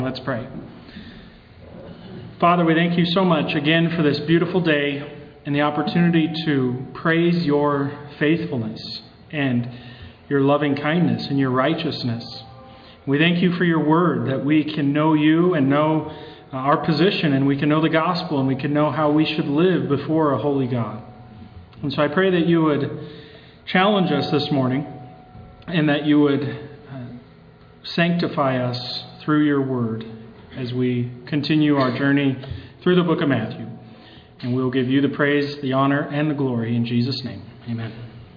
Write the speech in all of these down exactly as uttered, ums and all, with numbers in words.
Let's pray. Father, we thank you so much again for this beautiful day and the opportunity to praise your faithfulness and your loving kindness and your righteousness. We thank you for your word, that we can know you and know uh, our position, and we can know the gospel, and we can know how we should live before a holy God. And so I pray that you would challenge us this morning, and that you would uh, sanctify us through your word as we continue our journey through the book of Matthew. And we'll give you the praise, the honor, and the glory in Jesus' name. Amen.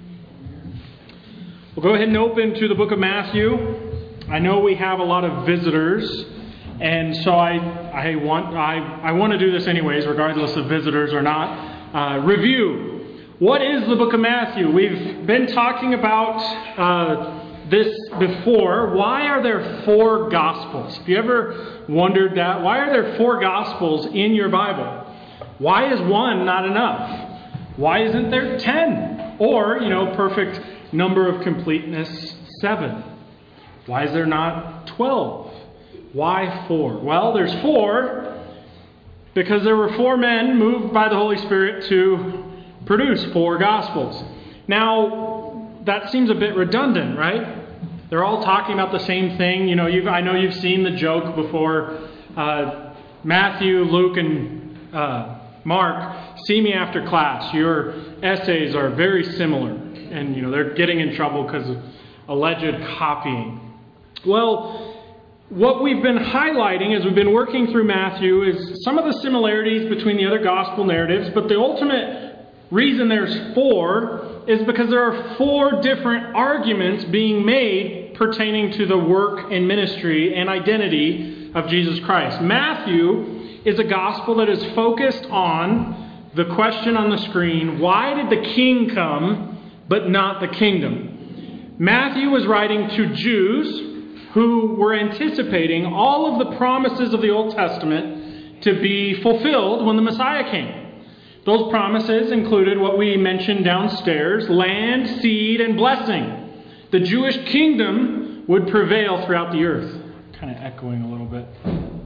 We'll go ahead and open to the book of Matthew. I know we have a lot of visitors, and so I I want I, I want to do this anyways, regardless of visitors or not. Uh, review. What is the book of Matthew? We've been talking about uh, this before. Why are there four Gospels? Have you ever wondered that? Why are there four Gospels in your Bible? Why is one not enough? Why isn't there ten? Or, you know, perfect number of completeness, seven. Why is there not twelve? Why four? Well, there's four because there were four men moved by the Holy Spirit to produce four Gospels. Now, that seems a bit redundant, right? They're all talking about the same thing. You know, you've, I know you've seen the joke before. Uh, Matthew, Luke, and uh, Mark, see me after class. Your essays are very similar. And, you know, they're getting in trouble because of alleged copying. Well, what we've been highlighting as we've been working through Matthew is some of the similarities between the other gospel narratives, but the ultimate reason there's four is because there are four different arguments being made pertaining to the work and ministry and identity of Jesus Christ. Matthew is a gospel that is focused on the question on the screen, why did the king come but not the kingdom? Matthew was writing to Jews who were anticipating all of the promises of the Old Testament to be fulfilled when the Messiah came. Those promises included what we mentioned downstairs: land, seed, and blessing. The Jewish kingdom would prevail throughout the earth. Kind of echoing a little bit.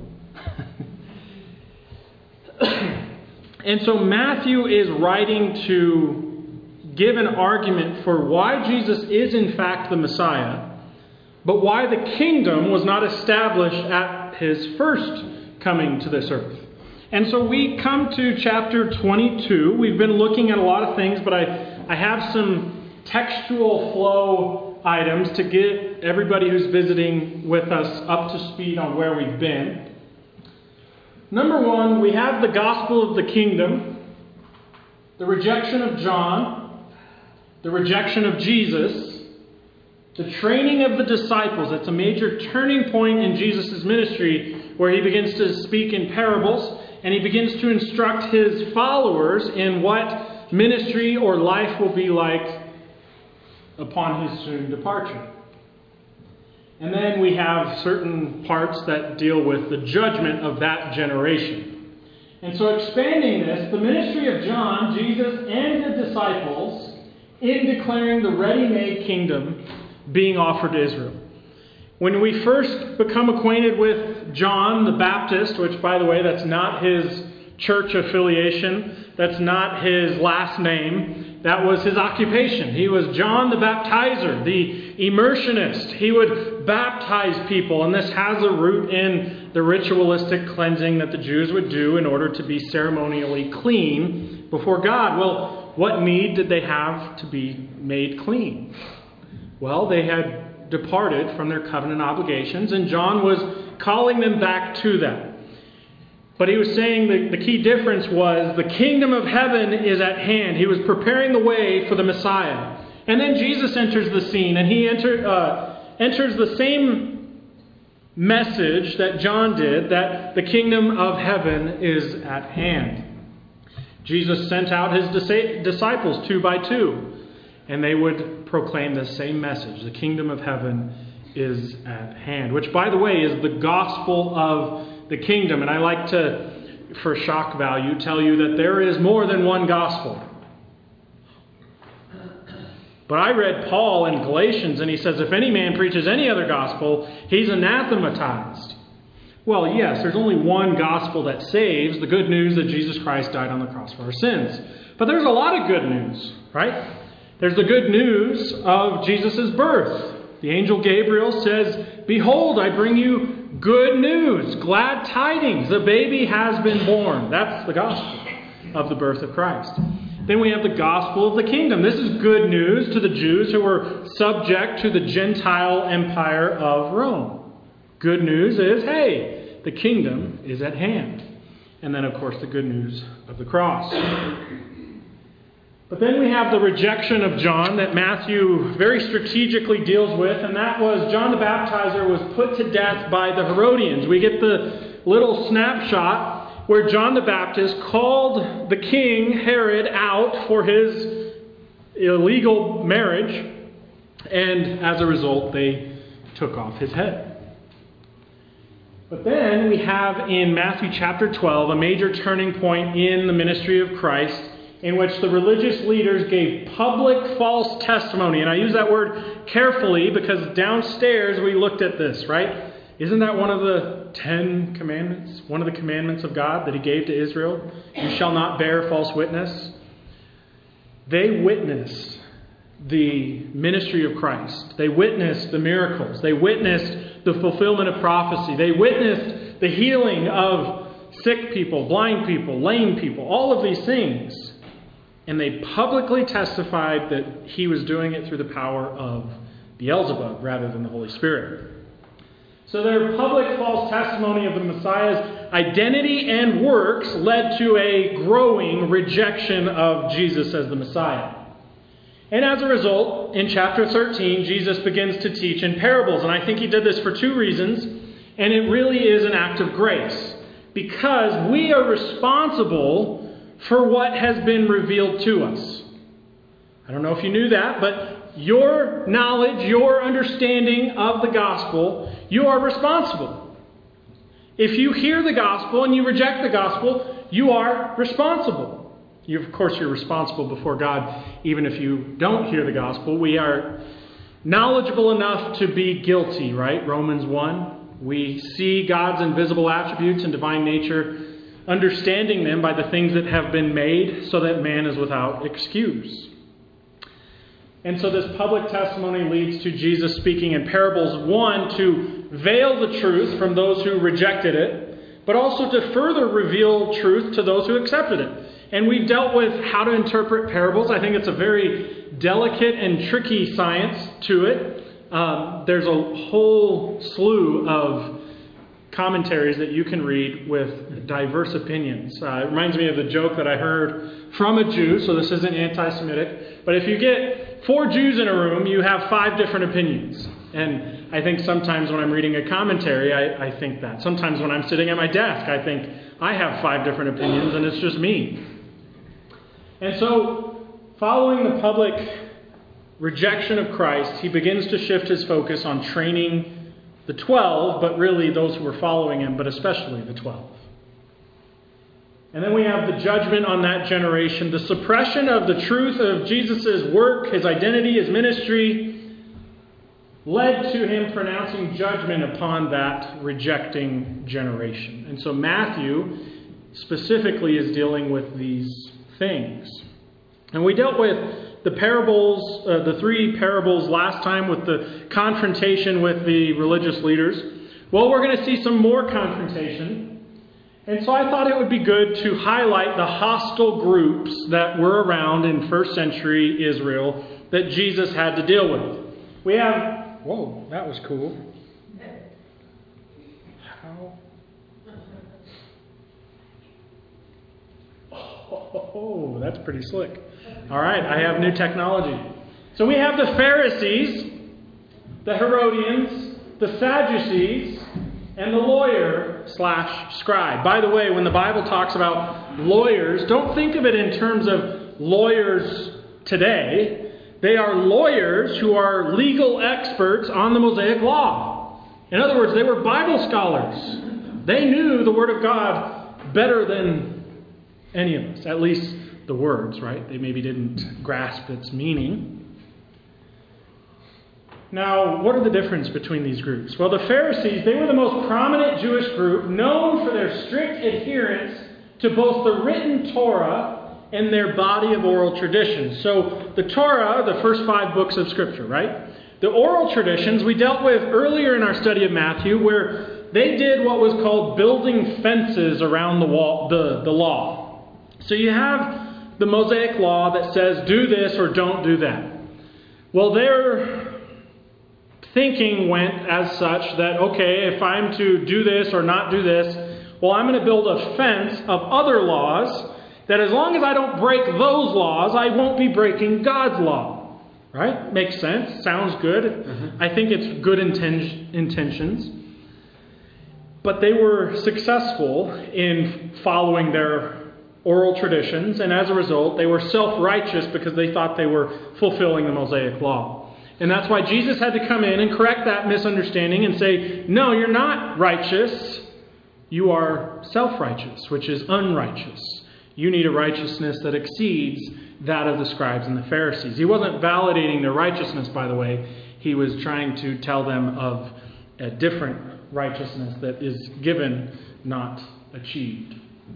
And so Matthew is writing to give an argument for why Jesus is in fact the Messiah, but why the kingdom was not established at his first coming to this earth. And so we come to chapter twenty-two. We've been looking at a lot of things, but I, I have some textual flow items to get everybody who's visiting with us up to speed on where we've been. Number one, we have the gospel of the kingdom, the rejection of John, the rejection of Jesus, the training of the disciples. It's a major turning point in Jesus' ministry where he begins to speak in parables. And he begins to instruct his followers in what ministry or life will be like upon his soon departure. And then we have certain parts that deal with the judgment of that generation. And so expanding this, the ministry of John, Jesus, and the disciples in declaring the ready-made kingdom being offered to Israel. When we first become acquainted with John the Baptist, which, by the way, that's not his church affiliation, that's not his last name, that was his occupation. He was John the Baptizer, the immersionist. He would baptize people, and this has a root in the ritualistic cleansing that the Jews would do in order to be ceremonially clean before God. Well, what need did they have to be made clean? Well, they had departed from their covenant obligations, and John was calling them back to that. But he was saying that the key difference was the kingdom of heaven is at hand. He was preparing the way for the Messiah. And then Jesus enters the scene, and he enter, uh, enters the same message that John did, that the kingdom of heaven is at hand. Jesus sent out his disciples two by two, and they would proclaim the same message. The kingdom of heaven is at hand. Which, by the way, is the gospel of the kingdom. And I like to, for shock value, tell you that there is more than one gospel. But I read Paul in Galatians, and he says, if any man preaches any other gospel, he's anathematized. Well, yes, there's only one gospel that saves, the good news that Jesus Christ died on the cross for our sins. But there's a lot of good news, right? There's the good news of Jesus' birth. The angel Gabriel says, "Behold, I bring you good news, glad tidings. The baby has been born." That's the gospel of the birth of Christ. Then we have the gospel of the kingdom. This is good news to the Jews who were subject to the Gentile empire of Rome. Good news is, hey, the kingdom is at hand. And then, of course, the good news of the cross. But then we have the rejection of John that Matthew very strategically deals with, and that was John the Baptizer was put to death by the Herodians. We get the little snapshot where John the Baptist called the king, Herod, out for his illegal marriage, and as a result, they took off his head. But then we have in Matthew chapter twelve a major turning point in the ministry of Christ, in which the religious leaders gave public false testimony. And I use that word carefully because downstairs we looked at this, right? Isn't that one of the Ten Commandments? One of the commandments of God that He gave to Israel? You shall not bear false witness. They witnessed the ministry of Christ. They witnessed the miracles. They witnessed the fulfillment of prophecy. They witnessed the healing of sick people, blind people, lame people, all of these things. And they publicly testified that He was doing it through the power of Beelzebub rather than the Holy Spirit. So their public false testimony of the Messiah's identity and works led to a growing rejection of Jesus as the Messiah. And as a result, in chapter thirteen, Jesus begins to teach in parables. And I think He did this for two reasons. And it really is an act of grace. Because we are responsible for what has been revealed to us. I don't know if you knew that, but your knowledge, your understanding of the gospel, you are responsible. If you hear the gospel and you reject the gospel, you are responsible. You, of course, you're responsible before God, even if you don't hear the gospel. We are knowledgeable enough to be guilty, right? Romans one. We see God's invisible attributes and divine nature, understanding them by the things that have been made, so that man is without excuse. And so this public testimony leads to Jesus speaking in parables, one, to veil the truth from those who rejected it, but also to further reveal truth to those who accepted it. And we've dealt with how to interpret parables. I think it's a very delicate and tricky science to it. Um, there's a whole slew of commentaries that you can read with diverse opinions. Uh, it reminds me of the joke that I heard from a Jew, so this isn't anti-Semitic, but if you get four Jews in a room, you have five different opinions. And I think sometimes when I'm reading a commentary, I, I think that. Sometimes when I'm sitting at my desk, I think I have five different opinions and it's just me. And so, following the public rejection of Christ, He begins to shift His focus on training the twelve, but really those who were following Him, but especially the twelve. And then we have the judgment on that generation, the suppression of the truth of Jesus' work, His identity, His ministry, led to Him pronouncing judgment upon that rejecting generation. And so Matthew specifically is dealing with these things. And we dealt with the parables, uh, the three parables last time with the confrontation with the religious leaders. Well, we're going to see some more confrontation. And so I thought it would be good to highlight the hostile groups that were around in first century Israel that Jesus had to deal with. We have, whoa, that was cool. How? Oh, that's pretty slick. All right, I have new technology. So we have the Pharisees, the Herodians, the Sadducees, and the lawyer slash scribe. By the way, when the Bible talks about lawyers, don't think of it in terms of lawyers today. They are lawyers who are legal experts on the Mosaic Law. In other words, they were Bible scholars. They knew the Word of God better than any of us, at least the words, right? They maybe didn't grasp its meaning. Now, what are the difference between these groups? Well, the Pharisees, they were the most prominent Jewish group, known for their strict adherence to both the written Torah and their body of oral traditions. So the Torah, the first five books of Scripture, right? The oral traditions we dealt with earlier in our study of Matthew, where they did what was called building fences around the wall, the, the law. So you have the Mosaic law that says do this or don't do that. Well, their thinking went as such that, okay, if I'm to do this or not do this, well, I'm going to build a fence of other laws that as long as I don't break those laws, I won't be breaking God's law. Right? Makes sense. Sounds good. Mm-hmm. I think it's good inten- intentions. But they were successful in following their oral traditions, and as a result, they were self-righteous because they thought they were fulfilling the Mosaic law. And that's why Jesus had to come in and correct that misunderstanding and say, no, you're not righteous. You are self-righteous, which is unrighteous. You need a righteousness that exceeds that of the scribes and the Pharisees. He wasn't validating their righteousness, by the way. He was trying to tell them of a different righteousness that is given, not achieved.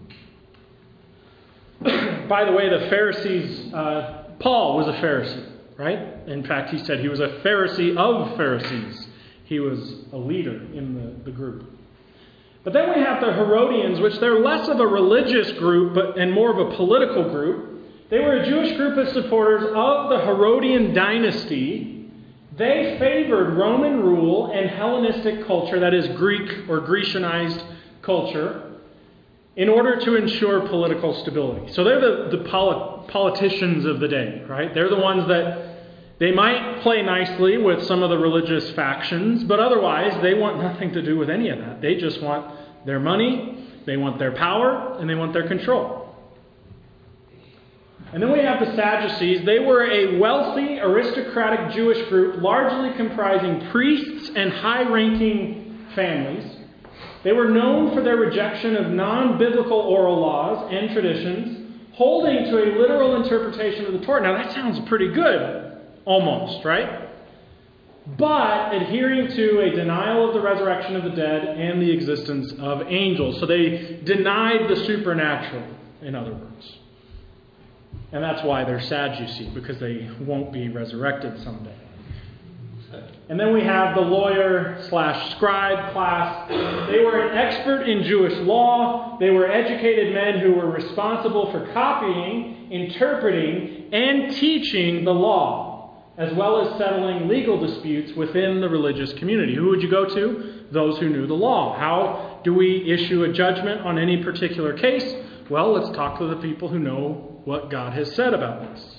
By the way, the Pharisees, uh, Paul was a Pharisee, right? In fact, he said he was a Pharisee of Pharisees. He was a leader in the, the group. But then we have the Herodians, which they're less of a religious group but and more of a political group. They were a Jewish group of supporters of the Herodian dynasty. They favored Roman rule and Hellenistic culture, that is Greek or Grecianized culture, in order to ensure political stability. So they're the, the poli- politicians of the day, right? They're the ones that they might play nicely with some of the religious factions, but otherwise they want nothing to do with any of that. They just want their money, they want their power, and they want their control. And then we have the Sadducees. They were a wealthy, aristocratic Jewish group, largely comprising priests and high-ranking families. They were known for their rejection of non-biblical oral laws and traditions, holding to a literal interpretation of the Torah. Now that sounds pretty good, almost, right? But adhering to a denial of the resurrection of the dead and the existence of angels. So they denied the supernatural, in other words. And that's why they're sad, you see, because they won't be resurrected someday. And then we have the lawyer slash scribe class. They were an expert in Jewish law. They were educated men who were responsible for copying, interpreting, and teaching the law, as well as settling legal disputes within the religious community. Who would you go to? Those who knew the law. How do we issue a judgment on any particular case? Well, let's talk to the people who know what God has said about this.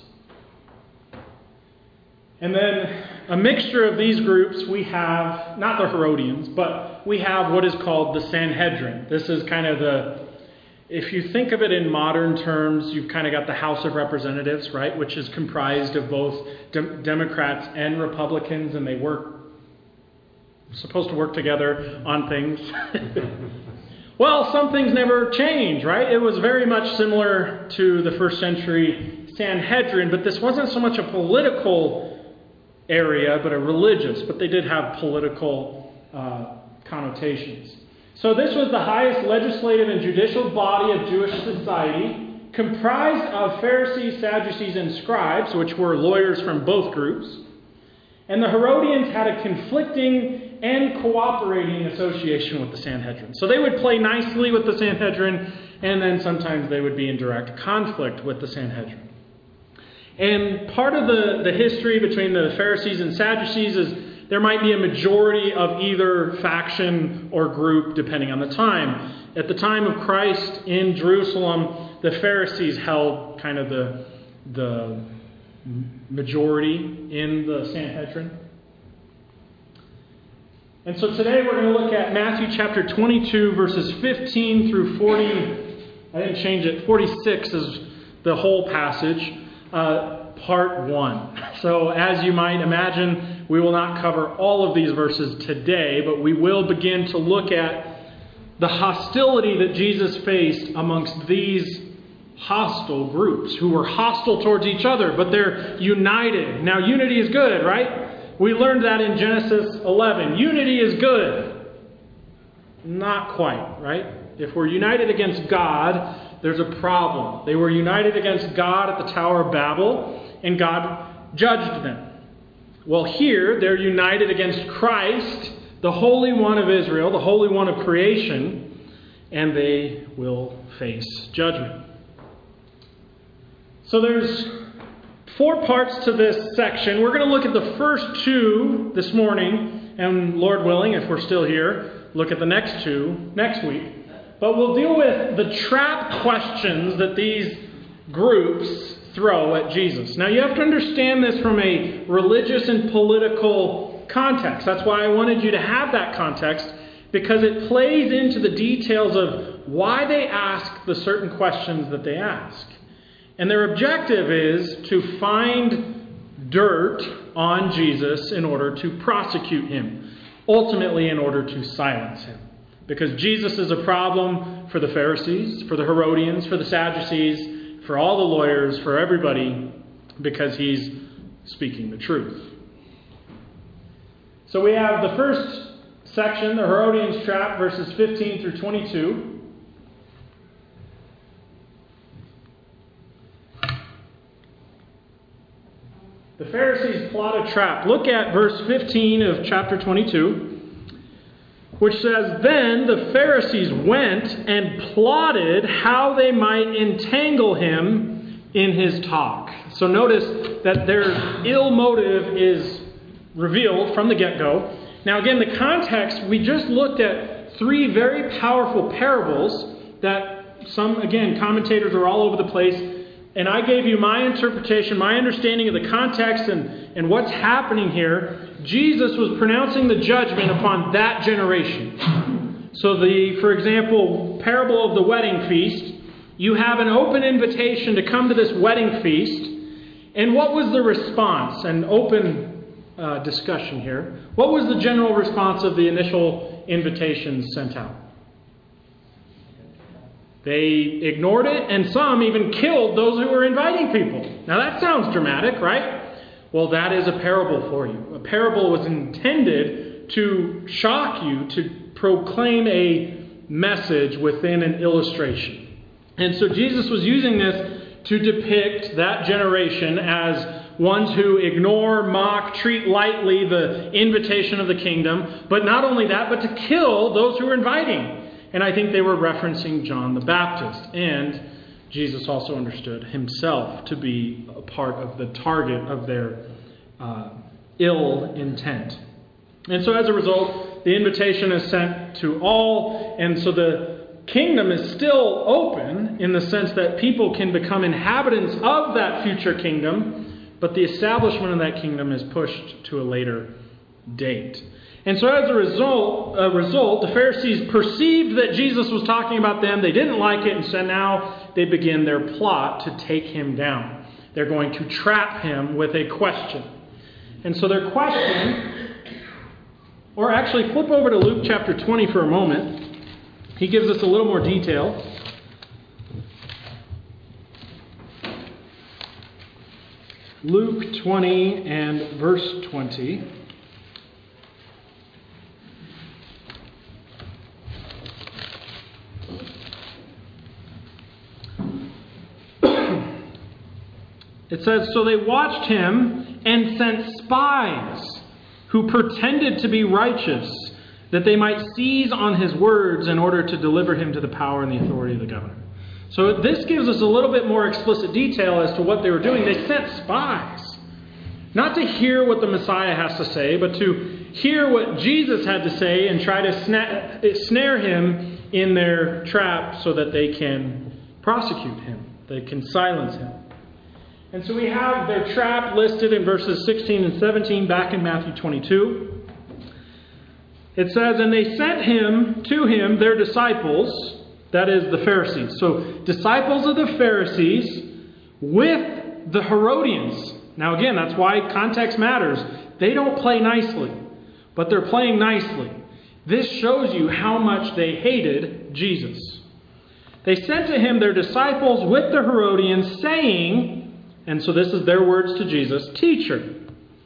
And then a mixture of these groups, we have, not the Herodians, but we have what is called the Sanhedrin. This is kind of the, if you think of it in modern terms, you've kind of got the House of Representatives, right, which is comprised of both de- Democrats and Republicans, and they work, supposed to work together on things. Well, some things never change, right? It was very much similar to the first century Sanhedrin, but this wasn't so much a political area, but a religious, but they did have political uh, connotations. So this was the highest legislative and judicial body of Jewish society, comprised of Pharisees, Sadducees, and scribes, which were lawyers from both groups. And the Herodians had a conflicting and cooperating association with the Sanhedrin. So they would play nicely with the Sanhedrin, and then sometimes they would be in direct conflict with the Sanhedrin. And part of the, the history between the Pharisees and Sadducees is there might be a majority of either faction or group, depending on the time. At the time of Christ in Jerusalem, the Pharisees held kind of the, the majority in the Sanhedrin. And so today we're going to look at Matthew chapter twenty-two, verses fifteen through forty. I didn't change it. forty-six is the whole passage, uh, part one. So as you might imagine, we will not cover all of these verses today, but we will begin to look at the hostility that Jesus faced amongst these hostile groups who were hostile towards each other, but they're united. Now, unity is good, right? We learned that in Genesis eleven. Unity is good. Not quite, right? If we're united against God, there's a problem. They were united against God at the Tower of Babel, and God judged them. Well, here, they're united against Christ, the Holy One of Israel, the Holy One of creation, and they will face judgment. So there's four parts to this section. We're going to look at the first two this morning, and Lord willing, if we're still here, look at the next two next week. But we'll deal with the trap questions that these groups throw at Jesus. Now, you have to understand this from a religious and political context. That's why I wanted you to have that context, because it plays into the details of why they ask the certain questions that they ask. And their objective is to find dirt on Jesus in order to prosecute him, ultimately in order to silence him. Because Jesus is a problem for the Pharisees, for the Herodians, for the Sadducees, for all the lawyers, for everybody, because he's speaking the truth. So we have the first section, the Herodians' trap, verses fifteen through twenty-two. The Pharisees plot a trap. Look at verse fifteen of chapter twenty-two. Which says, "Then the Pharisees went and plotted how they might entangle him in his talk." So notice that their ill motive is revealed from the get-go. Now again, the context, we just looked at three very powerful parables that some, again, commentators are all over the place. And I gave you my interpretation, my understanding of the context and, and what's happening here. Jesus was pronouncing the judgment upon that generation. So the, for example, parable of the wedding feast, you have an open invitation to come to this wedding feast. And what was the response? An open uh, discussion here. What was the general response of the initial invitations sent out? They ignored it, and some even killed those who were inviting people. Now that sounds dramatic, right? Well, that is a parable for you. A parable was intended to shock you, to proclaim a message within an illustration. And so Jesus was using this to depict that generation as ones who ignore, mock, treat lightly the invitation of the kingdom. But not only that, but to kill those who were inviting. And I think they were referencing John the Baptist. And Jesus also understood himself to be a part of the target of their uh, ill intent. And so as a result, the invitation is sent to all. And so the kingdom is still open in the sense that people can become inhabitants of that future kingdom. But the establishment of that kingdom is pushed to a later date. And so as a result, a result, the Pharisees perceived that Jesus was talking about them. They didn't like it, and so now they begin their plot to take him down. They're going to trap him with a question. And so their question, or actually flip over to Luke chapter twenty for a moment. He gives us a little more detail. Luke twenty and verse twenty. It says, "So they watched him and sent spies who pretended to be righteous, that they might seize on his words in order to deliver him to the power and the authority of the governor." So this gives us a little bit more explicit detail as to what they were doing. They sent spies, not to hear what the Messiah has to say, but to hear what Jesus had to say and try to sna- snare him in their trap so that they can prosecute him, they can silence him. And so we have their trap listed in verses sixteen and seventeen back in Matthew twenty-two. It says, "And they sent him to him their disciples," that is the Pharisees. So disciples of the Pharisees with the Herodians. Now again, that's why context matters. They don't play nicely, but they're playing nicely. This shows you how much they hated Jesus. They sent to him their disciples with the Herodians, saying, and so this is their words to Jesus, "Teacher,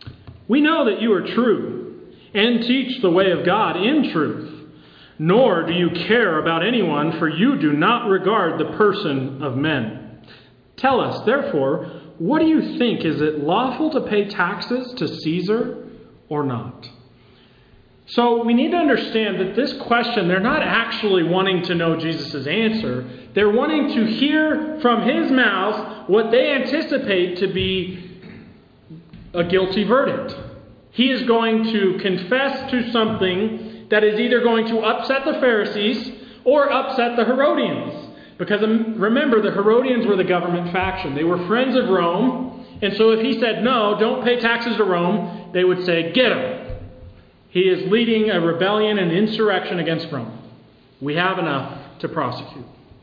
We know that you are true and teach the way of God in truth. Nor do you care about anyone, for you do not regard the person of men. Tell us, therefore, what do you think? Is it lawful to pay taxes to Caesar or not? So we need to understand that this question, they're not actually wanting to know Jesus' answer. They're wanting to hear from his mouth what they anticipate to be a guilty verdict. He is going to confess to something that is either going to upset the Pharisees or upset the Herodians. Because remember, the Herodians were the government faction. They were friends of Rome. And so if he said, no, don't pay taxes to Rome, they would say, get him. He is leading a rebellion and insurrection against Rome. We have enough to prosecute.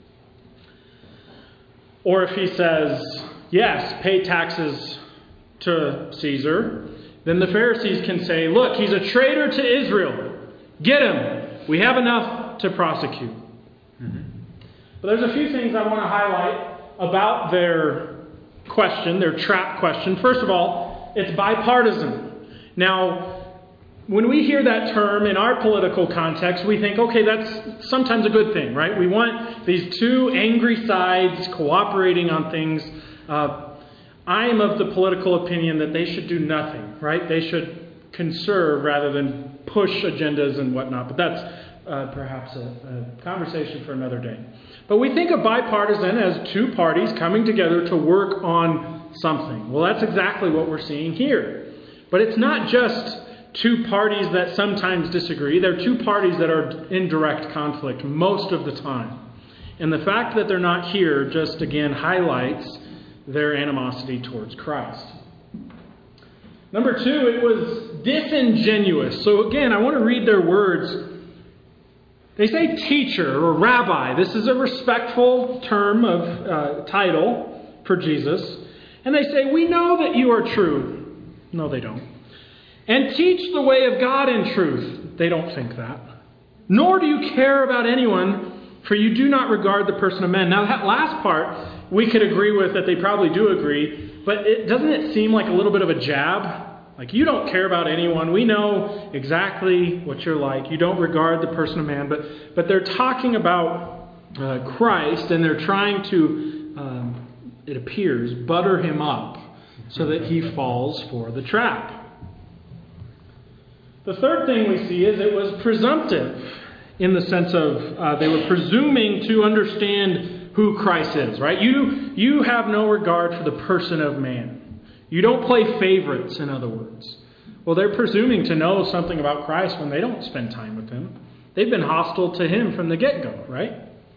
Or if he says, yes, pay taxes to Caesar, then the Pharisees can say, look, he's a traitor to Israel. Get him. We have enough to prosecute. Mm-hmm. But there's a few things I want to highlight about their question, their trap question. First of all, it's bipartisan. Now, when we hear that term in our political context, we think, okay, that's sometimes a good thing, right? We want these two angry sides cooperating on things. Uh, I am of the political opinion that they should do nothing, right? They should conserve rather than push agendas and whatnot. But that's uh, perhaps a, a conversation for another day. But we think of bipartisan as two parties coming together to work on something. Well, that's exactly what we're seeing here. But it's not just two parties that sometimes disagree. They're two parties that are in direct conflict most of the time. And the fact that they're not here just, again, highlights their animosity towards Christ. Number two, it was disingenuous. So again, I want to read their words. They say teacher or rabbi. This is a respectful term of uh, title for Jesus. And they say, we know that you are true. No, they don't. And teach the way of God in truth. They don't think that. Nor do you care about anyone, for you do not regard the person of men. Now that last part, we could agree with that they probably do agree. But it, doesn't it seem like a little bit of a jab? Like, you don't care about anyone. We know exactly what you're like. You don't regard the person of man. But but they're talking about uh, Christ, and they're trying to, um, it appears, butter him up so that he falls for the trap. The third thing we see is it was presumptive in the sense of uh, they were presuming to understand who Christ is, right? You, you have no regard for the person of man. You don't play favorites, in other words. Well, they're presuming to know something about Christ when they don't spend time with him. They've been hostile to him from the get-go, right?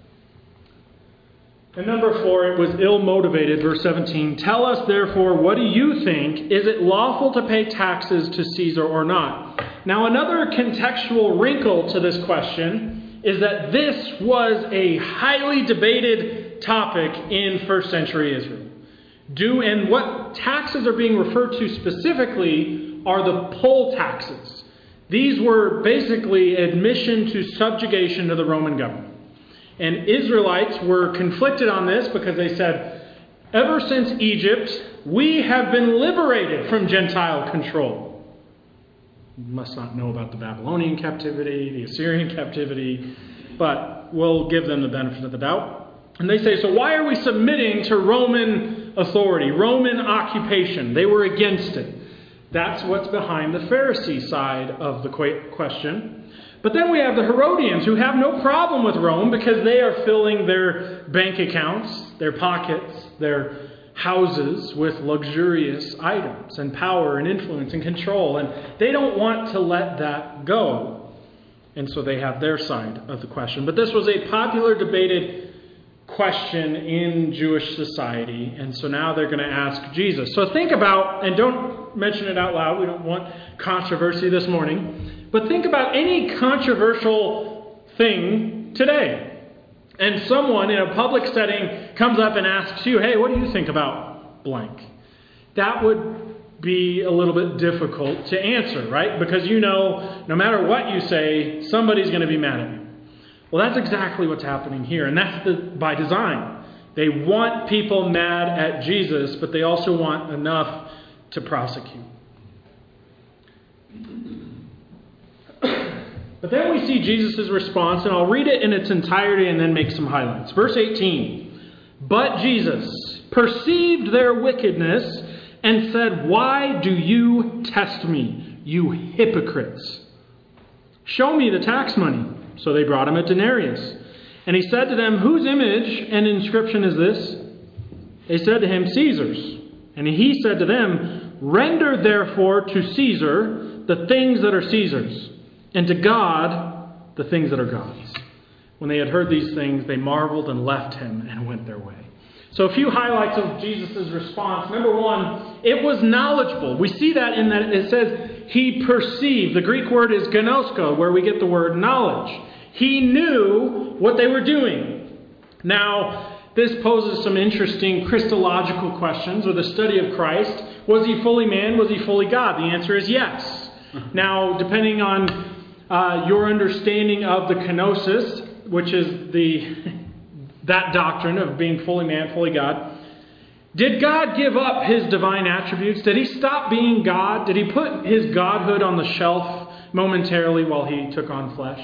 And number four, it was ill-motivated. Verse seventeen, tell us, therefore, what do you think? Is it lawful to pay taxes to Caesar or not? Now, another contextual wrinkle to this question is that this was a highly debated topic in first century Israel. Do and what taxes are being referred to specifically are the poll taxes. These were basically admission to subjugation to the Roman government. And Israelites were conflicted on this because they said, ever since Egypt, we have been liberated from Gentile control. You must not know about the Babylonian captivity, the Assyrian captivity, but we'll give them the benefit of the doubt. And they say, so why are we submitting to Roman authority, Roman occupation? They were against it. That's what's behind the Pharisee side of the question. But then we have the Herodians who have no problem with Rome because they are filling their bank accounts, their pockets, their houses with luxurious items and power and influence and control. And they don't want to let that go. And so they have their side of the question. But this was a popular debated question in Jewish society, and so now they're going to ask Jesus. So think about, and don't mention it out loud, we don't want controversy this morning, but think about any controversial thing today. And someone in a public setting comes up and asks you, hey, what do you think about blank? That would be a little bit difficult to answer, right? Because you know, no matter what you say, somebody's going to be mad at you. Well, that's exactly what's happening here, and that's the, by design. They want people mad at Jesus, but they also want enough to prosecute. But then we see Jesus' response, and I'll read it in its entirety and then make some highlights. Verse eighteen. But Jesus perceived their wickedness and said, "Why do you test me, you hypocrites? Show me the tax money." So they brought him a denarius. And he said to them, "Whose image and inscription is this?" They said to him, "Caesar's." And he said to them, "Render therefore to Caesar the things that are Caesar's, and to God the things that are God's." When they had heard these things, they marveled and left him and went their way. So a few highlights of Jesus' response. Number one, it was knowledgeable. We see that in that it says he perceived. The Greek word is gnosko, where we get the word knowledge. He knew what they were doing. Now, this poses some interesting Christological questions, or the study of Christ. Was he fully man? Was he fully God? The answer is yes. Now, depending on uh, your understanding of the kenosis, which is the that doctrine of being fully man, fully God, did God give up his divine attributes? Did he stop being God? Did he put his godhood on the shelf momentarily while he took on flesh?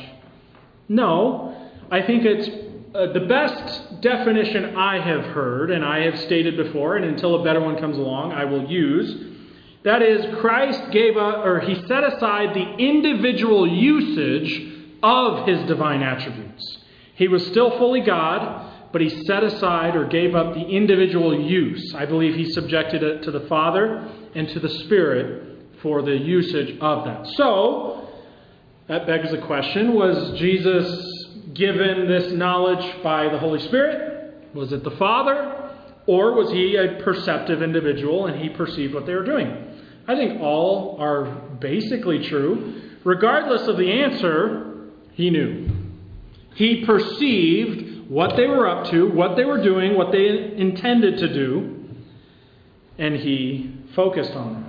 No. I think it's uh, the best definition I have heard, and I have stated before, and until a better one comes along, I will use. That is, Christ gave a, or he set aside the individual usage of his divine attributes. He was still fully God, but he set aside or gave up the individual use. I believe he subjected it to the Father and to the Spirit for the usage of that. So, that begs the question, was Jesus given this knowledge by the Holy Spirit? Was it the Father? Or was he a perceptive individual and he perceived what they were doing? I think all are basically true. Regardless of the answer, he knew. He perceived what they were up to, what they were doing, what they intended to do, and he focused on that.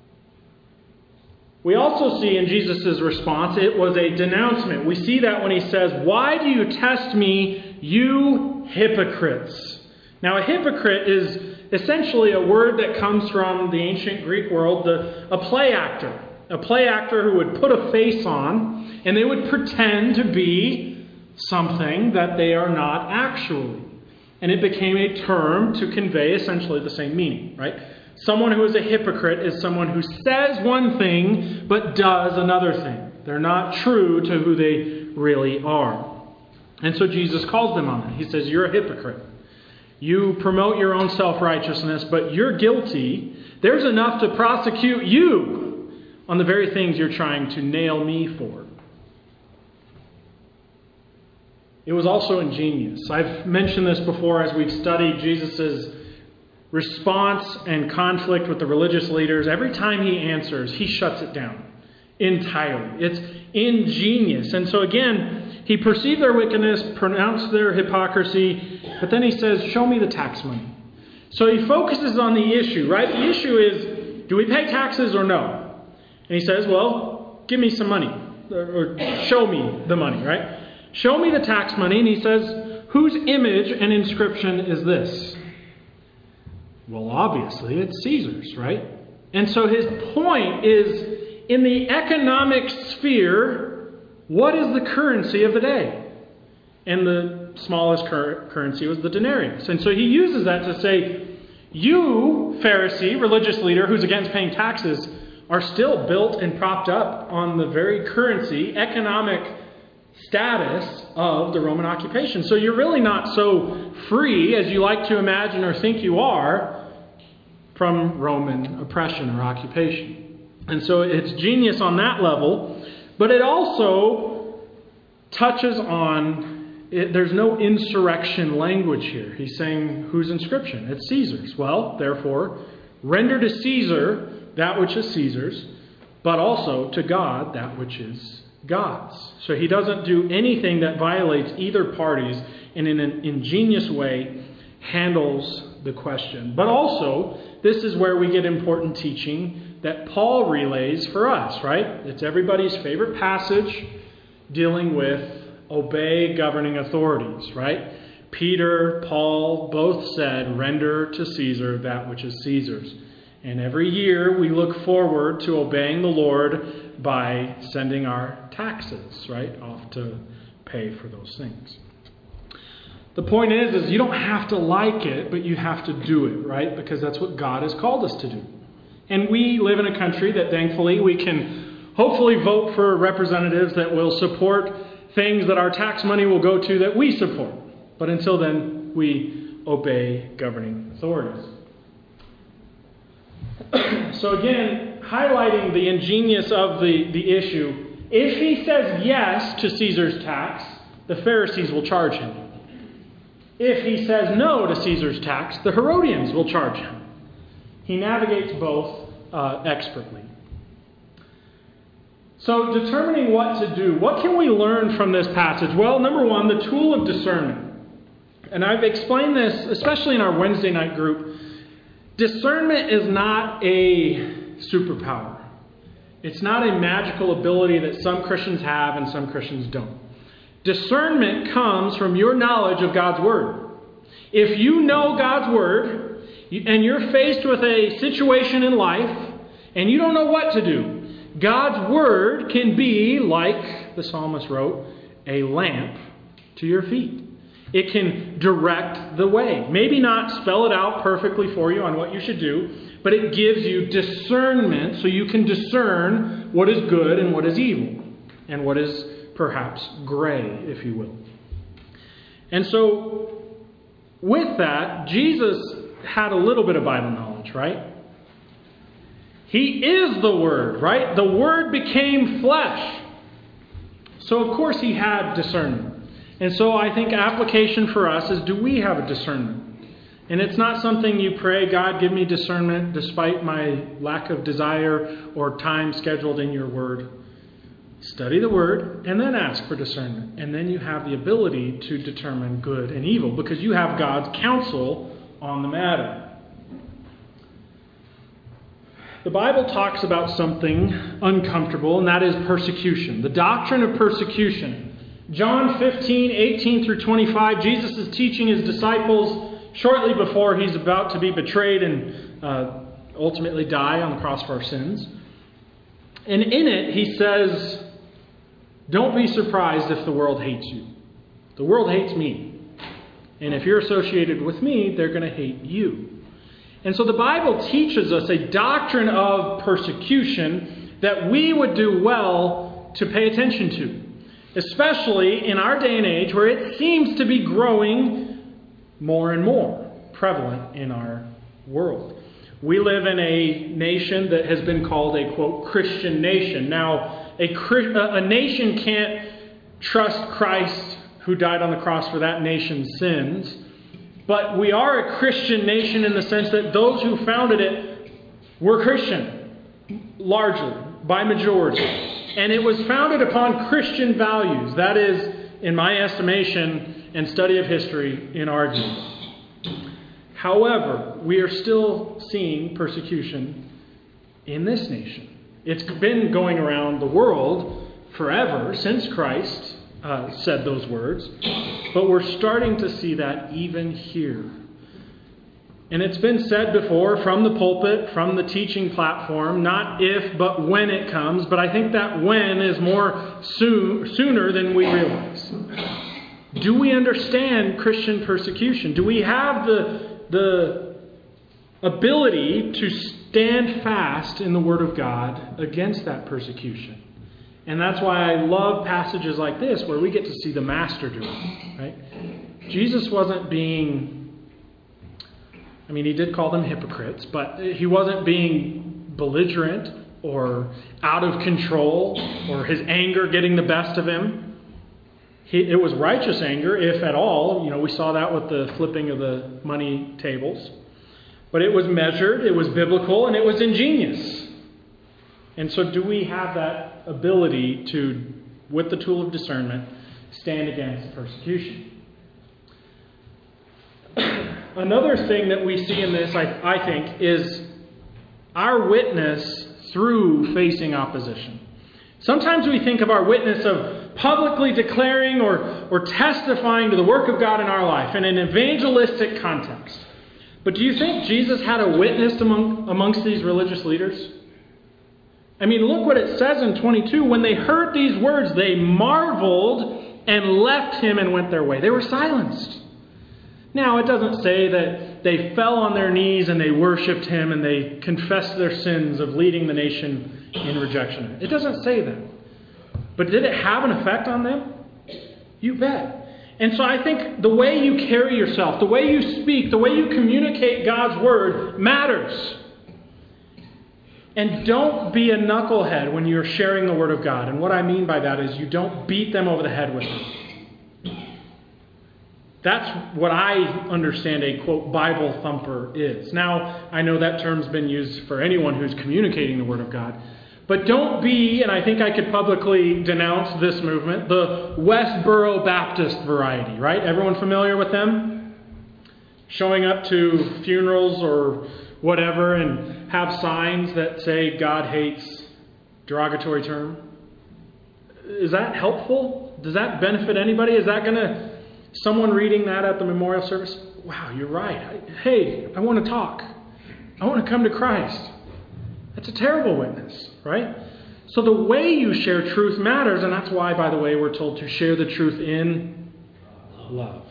We also see in Jesus' response, it was a denouncement. We see that when he says, "Why do you test me, you hypocrites?" Now, a hypocrite is essentially a word that comes from the ancient Greek world, the, a play actor. A play actor who would put a face on, and they would pretend to be something that they are not actually. And it became a term to convey essentially the same meaning, right? Someone who is a hypocrite is someone who says one thing but does another thing. They're not true to who they really are. And so Jesus calls them on that. He says, "You're a hypocrite. You promote your own self-righteousness, but you're guilty. There's enough to prosecute you on the very things you're trying to nail me for." It was also ingenious. I've mentioned this before as we've studied Jesus' response and conflict with the religious leaders. Every time he answers, he shuts it down entirely. It's ingenious. And so again, he perceived their wickedness, pronounced their hypocrisy, but then he says, "Show me the tax money." So he focuses on the issue, right? The issue is, do we pay taxes or no? And he says, well, give me some money, or show me the money, right? Show me the tax money. And he says, whose image and inscription is this? Well, obviously, it's Caesar's, right? And so his point is, in the economic sphere, what is the currency of the day? And the smallest cur- currency was the denarius. And so he uses that to say, you, Pharisee, religious leader who's against paying taxes, are still built and propped up on the very currency, economic status of the Roman occupation. So you're really not so free as you like to imagine or think you are from Roman oppression or occupation. And so it's genius on that level, but it also touches on, it, there's no insurrection language here. He's saying, whose inscription? It's Caesar's. Well, therefore, render to Caesar that which is Caesar's, but also to God that which is God's. So he doesn't do anything that violates either party's, and in an ingenious way handles the question. But also, this is where we get important teaching that Paul relays for us, right? It's everybody's favorite passage dealing with obey governing authorities, right? Peter, Paul both said, render to Caesar that which is Caesar's. And every year we look forward to obeying the Lord by sending our taxes, right, off to pay for those things. The point is, is you don't have to like it, but you have to do it, right? Because that's what God has called us to do. And we live in a country that thankfully we can hopefully vote for representatives that will support things that our tax money will go to that we support. But until then, we obey governing authorities. So again, highlighting the ingenious of the, the issue, if he says yes to Caesar's tax, the Pharisees will charge him. If he says no to Caesar's tax, the Herodians will charge him. He navigates both uh, expertly. So determining what to do, what can we learn from this passage? Well, number one, the tool of discernment. And I've explained this, especially in our Wednesday night group. Discernment is not a superpower. It's not a magical ability that some Christians have and some Christians don't. Discernment comes from your knowledge of God's Word. If you know God's Word and you're faced with a situation in life and you don't know what to do, God's Word can be, like the psalmist wrote, a lamp to your feet. It can direct the way. Maybe not spell it out perfectly for you on what you should do, but it gives you discernment so you can discern what is good and what is evil and what is perhaps gray, if you will. And so, with that, Jesus had a little bit of Bible knowledge, right? He is the Word, right? The Word became flesh. So, of course, he had discernment. And so I think application for us is, do we have a discernment? And it's not something you pray, God, give me discernment despite my lack of desire or time scheduled in your Word. Study the Word and then ask for discernment. And then you have the ability to determine good and evil because you have God's counsel on the matter. The Bible talks about something uncomfortable, and that is persecution. The doctrine of persecution. John fifteen, eighteen through twenty-five, Jesus is teaching his disciples shortly before he's about to be betrayed and uh, ultimately die on the cross for our sins. And in it, he says, don't be surprised if the world hates you. The world hates me. And if you're associated with me, they're going to hate you. And so the Bible teaches us a doctrine of persecution that we would do well to pay attention to. Especially in our day and age where it seems to be growing more and more prevalent in our world. We live in a nation that has been called a, quote, Christian nation. Now, a, a nation can't trust Christ who died on the cross for that nation's sins. But we are a Christian nation in the sense that those who founded it were Christian, largely, by majority. And it was founded upon Christian values. That is, in my estimation and study of history, inarguable. However, we are still seeing persecution in this nation. It's been going around the world forever since Christ uh, said those words. But we're starting to see that even here. And it's been said before from the pulpit, from the teaching platform, not if, but when it comes. But I think that when is more soon, sooner than we realize. Do we understand Christian persecution? Do we have the, the ability to stand fast in the Word of God against that persecution? And that's why I love passages like this where we get to see the Master do it. Right? Jesus wasn't being... I mean, he did call them hypocrites, but he wasn't being belligerent or out of control or his anger getting the best of him. He, it was righteous anger, if at all. You know, we saw that with the flipping of the money tables. But it was measured, it was biblical, and it was ingenious. And so do we have that ability to, with the tool of discernment, stand against persecution? Another thing that we see in this, I, I think, is our witness through facing opposition. Sometimes we think of our witness of publicly declaring or, or testifying to the work of God in our life in an evangelistic context. But do you think Jesus had a witness among, amongst these religious leaders? I mean, look what it says in twenty-two. When they heard these words, they marveled and left him and went their way. They were silenced. Now, it doesn't say that they fell on their knees and they worshipped him and they confessed their sins of leading the nation in rejection. It doesn't say that. But did it have an effect on them? You bet. And so I think the way you carry yourself, the way you speak, the way you communicate God's word matters. And don't be a knucklehead when you're sharing the word of God. And what I mean by that is you don't beat them over the head with it. That's what I understand a, quote, Bible thumper is. Now, I know that term's been used for anyone who's communicating the word of God. But don't be, and I think I could publicly denounce this movement, the Westboro Baptist variety, right? Everyone familiar with them? Showing up to funerals or whatever and have signs that say God hates, derogatory term. Is that helpful? Does that benefit anybody? Is that going to, someone reading that at the memorial service, wow, you're right. Hey, I want to talk. I want to come to Christ. That's a terrible witness, right? So the way you share truth matters, and that's why, by the way, we're told to share the truth in love.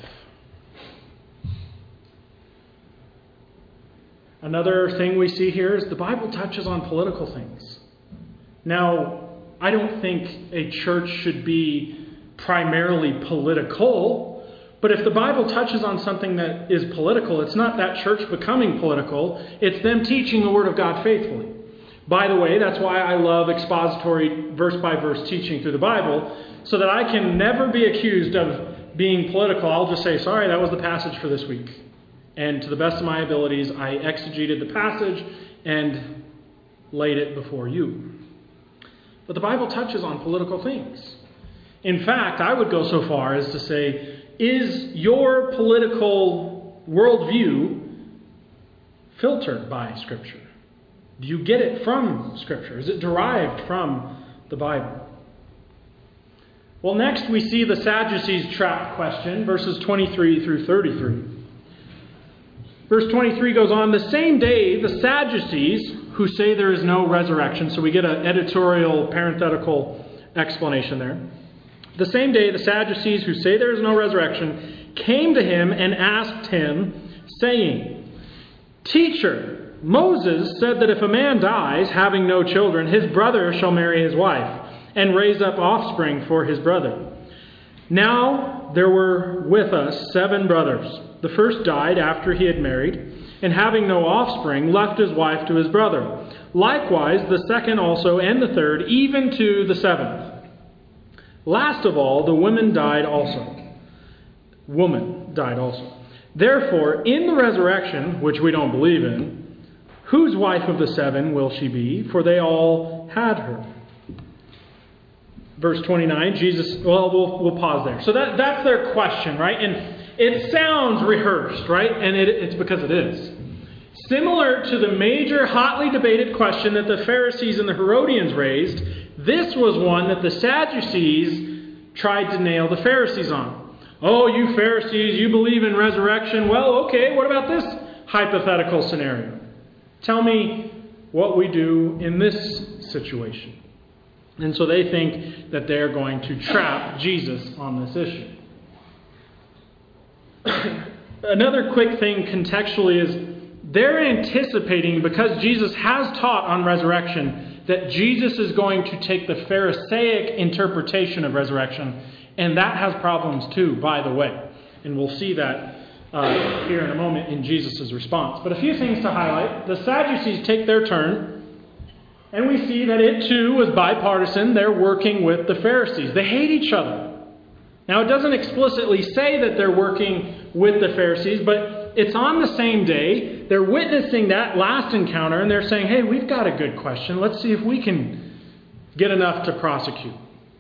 Another thing we see here is the Bible touches on political things. Now, I don't think a church should be primarily political, but if the Bible touches on something that is political, it's not that church becoming political, it's them teaching the Word of God faithfully. By the way, that's why I love expository verse-by-verse teaching through the Bible, so that I can never be accused of being political. I'll just say, sorry, that was the passage for this week. And to the best of my abilities, I exegeted the passage and laid it before you. But the Bible touches on political things. In fact, I would go so far as to say, is your political worldview filtered by Scripture? Do you get it from Scripture? Is it derived from the Bible? Well, next we see the Sadducees' trap question, verses twenty-three through thirty-three. Verse twenty-three goes on, the same day the Sadducees, who say there is no resurrection, so we get an editorial parenthetical explanation there. The same day the Sadducees, who say there is no resurrection, came to him and asked him, saying, Teacher, Moses said that if a man dies, having no children, his brother shall marry his wife, and raise up offspring for his brother. Now there were with us seven brothers. The first died after he had married, and having no offspring, left his wife to his brother. Likewise, the second also, and the third, even to the seventh. Last of all, the woman died also. Woman died also. Therefore, in the resurrection, which we don't believe in, whose wife of the seven will she be? For they all had her. Verse twenty-nine, Jesus, well, we'll, we'll pause there. So that, that's their question, right? And it sounds rehearsed, right? And it, it's because it is. Similar to the major, hotly debated question that the Pharisees and the Herodians raised, this was one that the Sadducees tried to nail the Pharisees on. Oh, you Pharisees, you believe in resurrection. Well, okay, what about this hypothetical scenario? Tell me what we do in this situation. And so they think that they're going to trap Jesus on this issue. Another quick thing contextually is they're anticipating, because Jesus has taught on resurrection, that Jesus is going to take the Pharisaic interpretation of resurrection, and that has problems too, by the way. And we'll see that uh, here in a moment in Jesus' response. But a few things to highlight. The Sadducees take their turn, and we see that it too was bipartisan. They're working with the Pharisees. They hate each other. Now, it doesn't explicitly say that they're working with the Pharisees, but it's on the same day. They're witnessing that last encounter, and they're saying, hey, we've got a good question. Let's see if we can get enough to prosecute.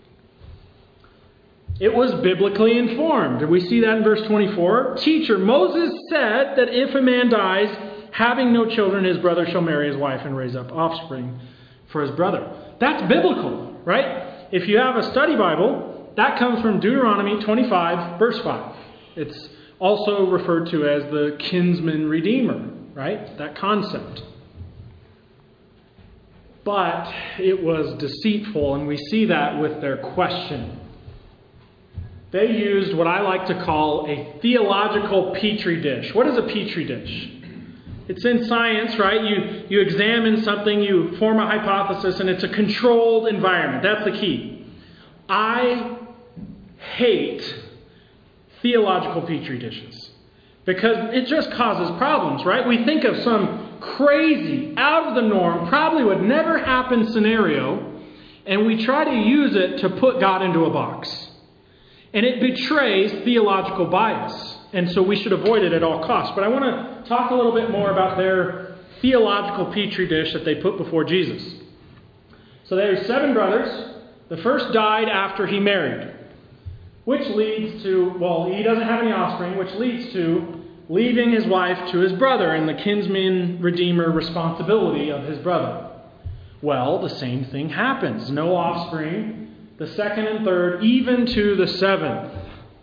It was biblically informed. We see that in verse twenty-four. Teacher, Moses said that if a man dies, having no children, his brother shall marry his wife and raise up offspring for his brother. That's biblical, right? If you have a study Bible, that comes from Deuteronomy twenty-five, verse five. It's also referred to as the kinsman redeemer, right? That concept. but it was deceitful, and we see that with their question. They used what I like to call a theological petri dish. What is a petri dish? It's in science, right? You, you examine something, you form a hypothesis, and it's a controlled environment. That's the key. I hate theological petri dishes because it just causes problems, right? We think of some crazy, out of the norm, probably would never happen scenario, and we try to use it to put God into a box. And it betrays theological bias. And so we should avoid it at all costs. But I want to talk a little bit more about their theological petri dish that they put before Jesus. So there's seven brothers. The first died after he married, which leads to, well, he doesn't have any offspring, which leads to leaving his wife to his brother and the kinsman redeemer responsibility of his brother. Well, the same thing happens. No offspring. The second and third, even to the seventh.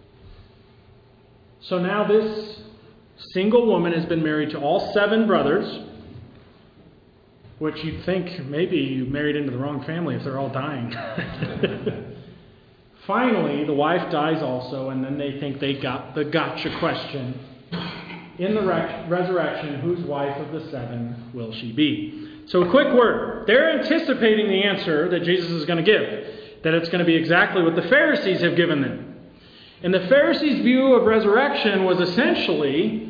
So now this single woman has been married to all seven brothers, which you'd think maybe you married into the wrong family if they're all dying. Finally, the wife dies also, and then they think they got the gotcha question. In the rec- resurrection, whose wife of the seven will she be? So a quick word. They're anticipating the answer that Jesus is going to give. That it's going to be exactly what the Pharisees have given them. And the Pharisees' view of resurrection was essentially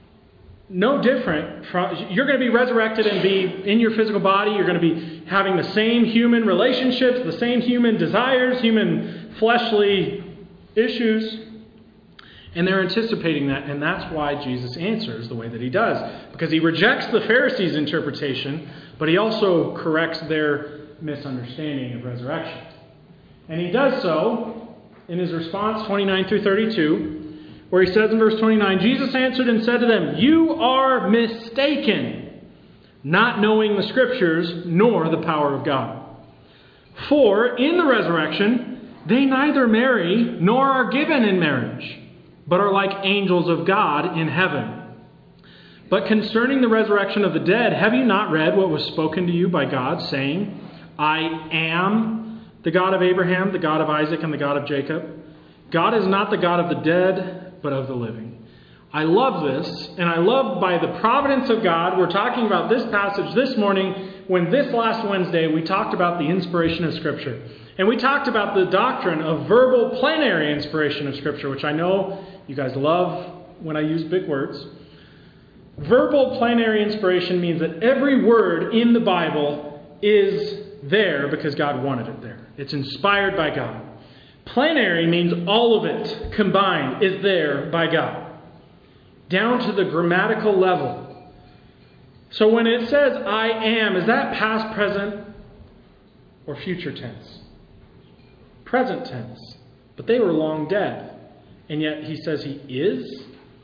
no different from, you're going to be resurrected and be in your physical body. You're going to be having the same human relationships, the same human desires, human fleshly issues. And they're anticipating that. And that's why Jesus answers the way that he does. Because he rejects the Pharisees' interpretation, but he also corrects their misunderstanding of resurrection. And he does so in his response, twenty-nine through thirty-two, where he says in verse twenty-nine, Jesus answered and said to them, "You are mistaken, not knowing the Scriptures nor the power of God. For in the resurrection they neither marry nor are given in marriage, but are like angels of God in heaven. But concerning the resurrection of the dead, have you not read what was spoken to you by God, saying, I am the God of Abraham, the God of Isaac, and the God of Jacob? God is not the God of the dead, but of the living." I love this, and I love by the providence of God, we're talking about this passage this morning, when this last Wednesday we talked about the inspiration of Scripture. And we talked about the doctrine of verbal plenary inspiration of Scripture, which I know you guys love when I use big words. Verbal plenary inspiration means that every word in the Bible is there because God wanted it there. It's inspired by God. Plenary means all of it combined is there by God, down to the grammatical level. So when it says I am, is that past, present, or future tense? Present tense. But they were long dead. And yet he says he is?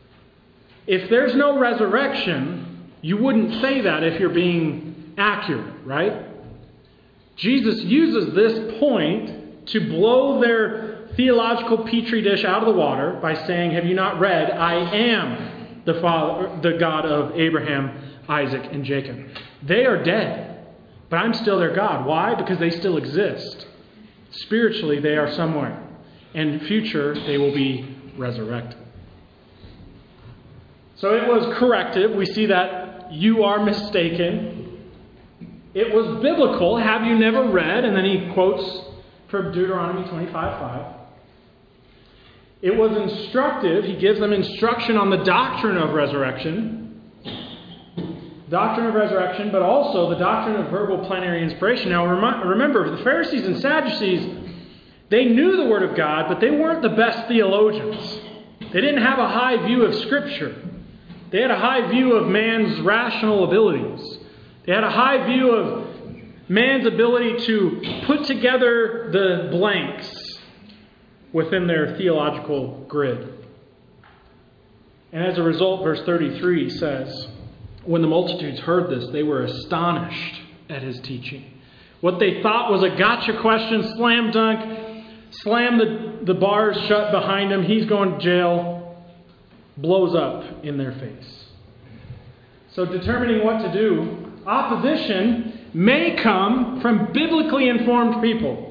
If there's no resurrection, you wouldn't say that if you're being accurate, right? Jesus uses this point to blow their theological petri dish out of the water by saying, have you not read, I am the Father, the God of Abraham, Isaac, and Jacob. They are dead, but I'm still their God. Why? Because they still exist. Spiritually, they are somewhere. And in the future, they will be resurrected. So it was corrective. We see that you are mistaken. It was biblical. Have you never read? And then he quotes from Deuteronomy twenty-five five. It was instructive. He gives them instruction on the doctrine of resurrection. Doctrine of resurrection, but also the doctrine of verbal plenary inspiration. Now remember, the Pharisees and Sadducees, they knew the Word of God, but they weren't the best theologians. They didn't have a high view of Scripture. They had a high view of man's rational abilities. They had a high view of man's ability to put together the blanks within their theological grid. And as a result, verse thirty-three says, when the multitudes heard this, they were astonished at his teaching. What they thought was a gotcha question, slam dunk, slam the, the bars shut behind him, he's going to jail, blows up in their face. So determining what to do, opposition may come from biblically informed people.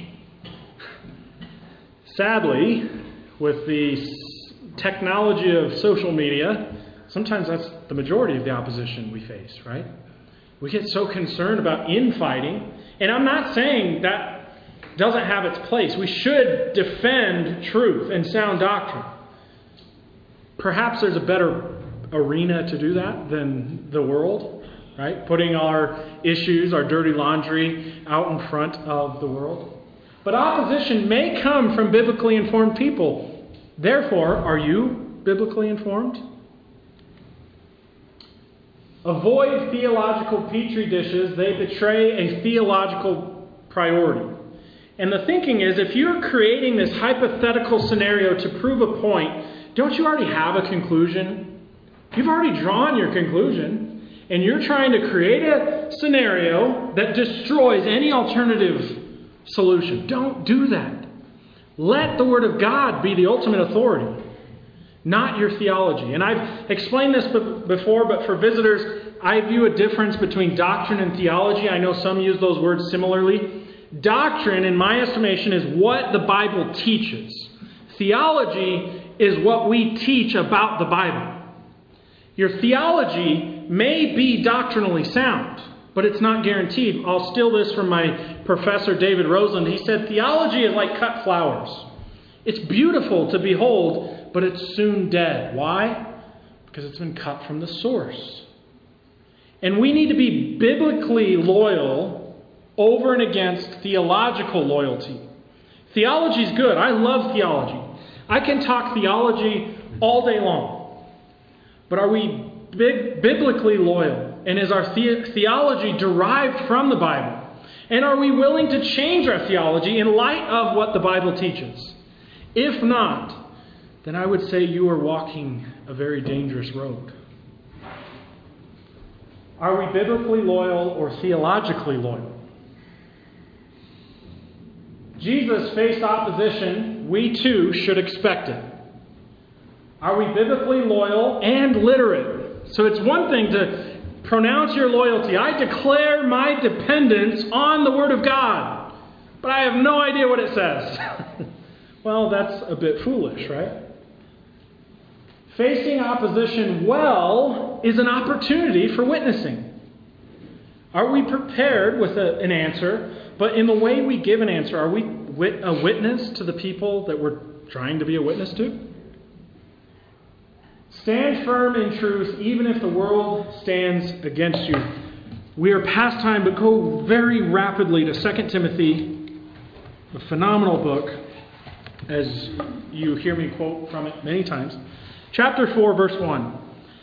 Sadly, with the technology of social media, sometimes that's the majority of the opposition we face, right? We get so concerned about infighting. And I'm not saying that doesn't have its place. We should defend truth and sound doctrine. Perhaps there's a better arena to do that than the world, right? Putting our issues, our dirty laundry out in front of the world. But opposition may come from biblically informed people. Therefore, are you biblically informed? Avoid theological petri dishes. They betray a theological priority. And the thinking is, if you're creating this hypothetical scenario to prove a point, don't you already have a conclusion? You've already drawn your conclusion. And you're trying to create a scenario that destroys any alternative solution. Don't do that. Let the Word of God be the ultimate authority, not your theology. And I've explained this before, but for visitors, I view a difference between doctrine and theology. I know some use those words similarly. Doctrine, in my estimation, is what the Bible teaches. Theology is what we teach about the Bible. Your theology may be doctrinally sound, but it's not guaranteed. I'll steal this from my professor, David Roseland. He said, theology is like cut flowers. It's beautiful to behold, but it's soon dead. Why? Because it's been cut from the source. And we need to be biblically loyal over and against theological loyalty. Theology is good. I love theology. I can talk theology all day long. But are we big, biblically loyal? And is our the- theology derived from the Bible? And are we willing to change our theology in light of what the Bible teaches? If not, then I would say you are walking a very dangerous road. Are we biblically loyal or theologically loyal? Jesus faced opposition. We too should expect it. Are we biblically loyal and literate? So it's one thing to pronounce your loyalty. I declare my dependence on the Word of God, but I have no idea what it says. Well, that's a bit foolish, right? Facing opposition well is an opportunity for witnessing. Are we prepared with a, an answer? But in the way we give an answer, are we wit- a witness to the people that we're trying to be a witness to? Stand firm in truth, even if the world stands against you. We are past time, but go very rapidly to Second Timothy, a phenomenal book, as you hear me quote from it many times. Chapter four, verse one.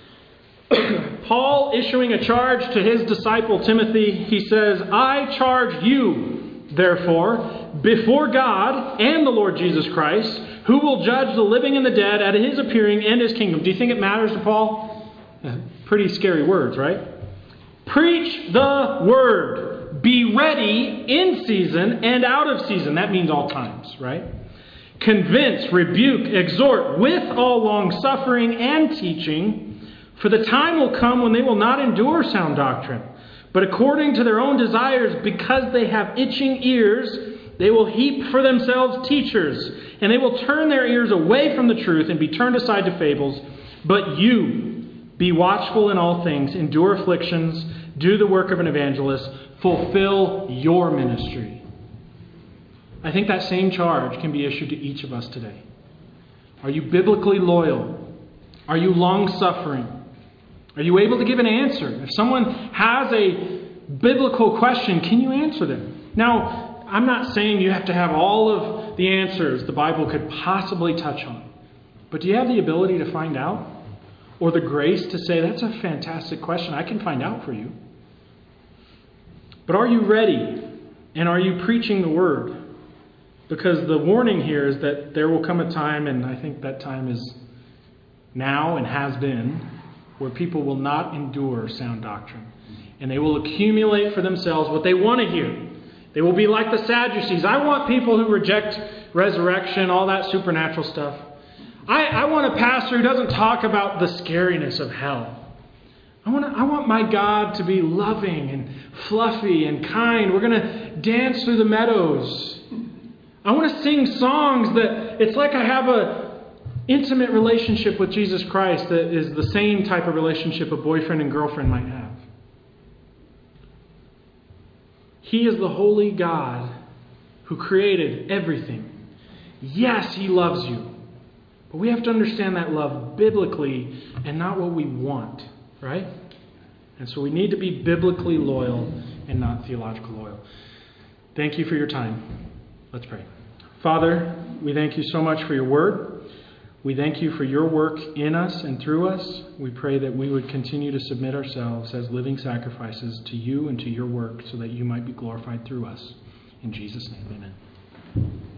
Paul issuing a charge to his disciple Timothy, he says, I charge you, therefore, before God and the Lord Jesus Christ, who will judge the living and the dead at his appearing and his kingdom. Do you think it matters to Paul? Pretty scary words, right? Preach the word. Be ready in season and out of season. That means all times, right? Convince, rebuke, exhort with all long suffering and teaching. For the time will come when they will not endure sound doctrine, but according to their own desires, because they have itching ears, they will heap for themselves teachers, and they will turn their ears away from the truth and be turned aside to fables. But you, be watchful in all things, endure afflictions, do the work of an evangelist, fulfill your ministry. I think that same charge can be issued to each of us today. Are you biblically loyal? Are you long-suffering? Are you able to give an answer? If someone has a biblical question, can you answer them? Now, I'm not saying you have to have all of the answers the Bible could possibly touch on. But do you have the ability to find out? Or the grace to say, that's a fantastic question. I can find out for you. But are you ready? And are you preaching the word? Because the warning here is that there will come a time, and I think that time is now and has been, where people will not endure sound doctrine. And they will accumulate for themselves what they want to hear. They will be like the Sadducees. I want people who reject resurrection, all that supernatural stuff. I, I want a pastor who doesn't talk about the scariness of hell. I want, to, I want my God to be loving and fluffy and kind. We're going to dance through the meadows. I want to sing songs that it's like I have a intimate relationship with Jesus Christ that is the same type of relationship a boyfriend and girlfriend might have. He is the holy God who created everything. Yes, He loves you. But we have to understand that love biblically and not what we want, right? And so we need to be biblically loyal and not theological loyal. Thank you for your time. Let's pray. Father, we thank you so much for your word. We thank you for your work in us and through us. We pray that we would continue to submit ourselves as living sacrifices to you and to your work so that you might be glorified through us. In Jesus' name, amen.